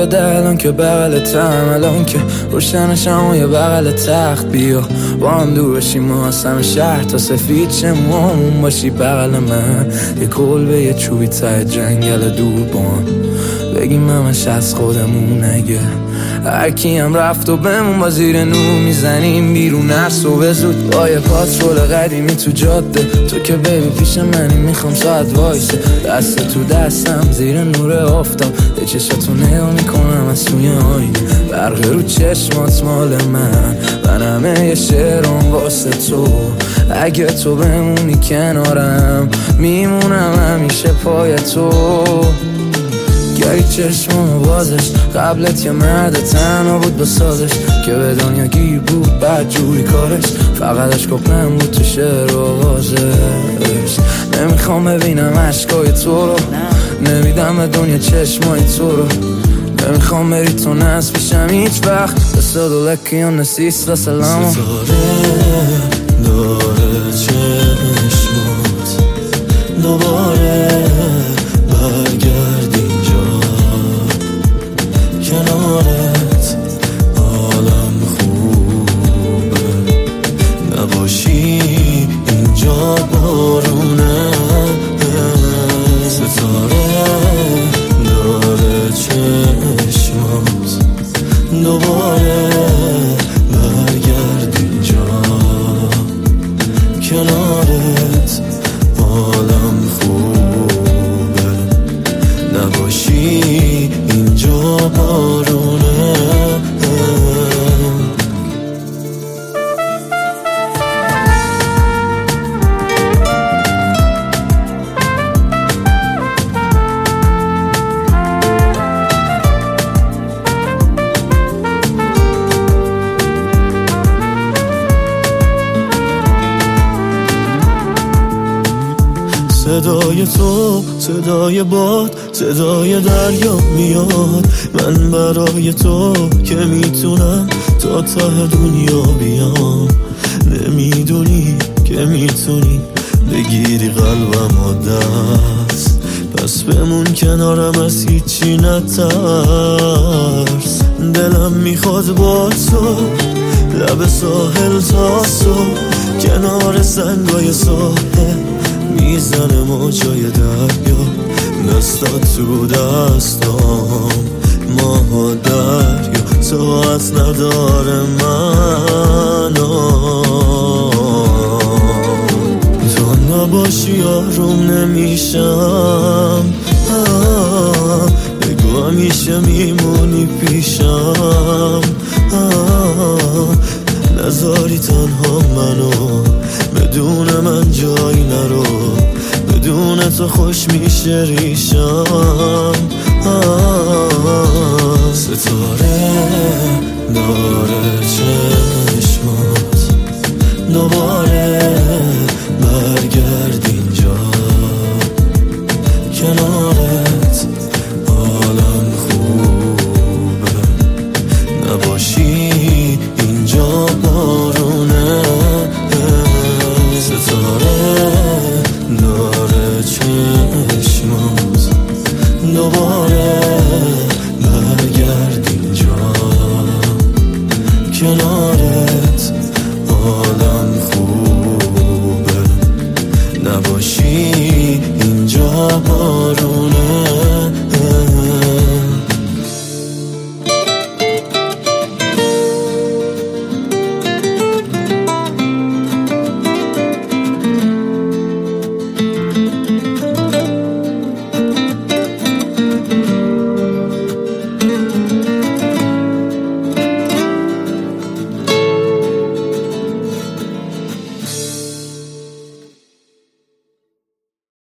داده الان که بغلتم، الان که روشنشم و یه بغل تخت. بیا با هم دور باشیم و همه شهر تا سفید چمون باشی بغل من. یه کلبه یه چوبی ته جنگل دور با هم بگیم همش از خودمون. اگه هرکی هم رفت و بمون با زیر نور میزنیم بیرون هر صبح زود با یه پاترول قدیمی تو جاده. تو که بیبی پیش منی میخوام ساعت وایسه، دست تو دستم زیر نور آفتاب. به چشاتو نگاه میکنم از توی آینه، برق رو چشمات مال من همه یه شعرم واسه تو. اگه تو بمونی کنارم میمونم همیشه پای تو. گری چشممو بازش قبلت یه مرد تنها بود با سازش که به دنیا گیر بود بعد جوری کارش. فقط عشقم بود تو شعر و آوازش. نمیخوام ببینم عشقای تو رو، نمیدم به دنیا چشمای تو رو. نمیخوام بری تو نصف پیشم هیچ وقت. بسا دولکی و نسیس و سلام. ستاره داره چشمات دوباره برگرد اینجا کنارت. حالم خوبه نباشی اینجا بارونه. ستاره داره چشمات دوباره برگرد اینجا کنارت. حالم خوبه نباشی اینجا بارونه. صدای تو، صدای باد، صدای دریا میاد. من برای تو که میتونم تا ته دنیا بیام. نمیدونی که میتونی بگیری قلبم و دست، پس بمون کنارم از هیچی نترس. دلم میخواد با تو لب ساحل تا صبح، کنار سنگای ساحل میزنه موجای دریا. دستات تو دستام ماه دریا، ساعت نداره منو. تو نباشی آروم نمیشم. بگو همیشه میمونی پیشم. نذاری تنها منو، بدون من جایی نرو. بدون تو خوش میشه ریشم. ستاره داره چشمات دوباره برگرد